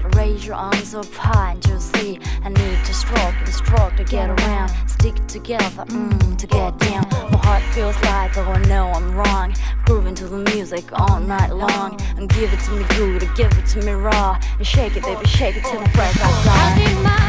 Raise your arms up high and just see. I need to stroke to get around. Stick together, to get down. My heart feels like though I know I'm wrong. Grooving to the music all night long. And give it to me good, or give it to me raw. And shake it, baby, shake it till the break of dawn.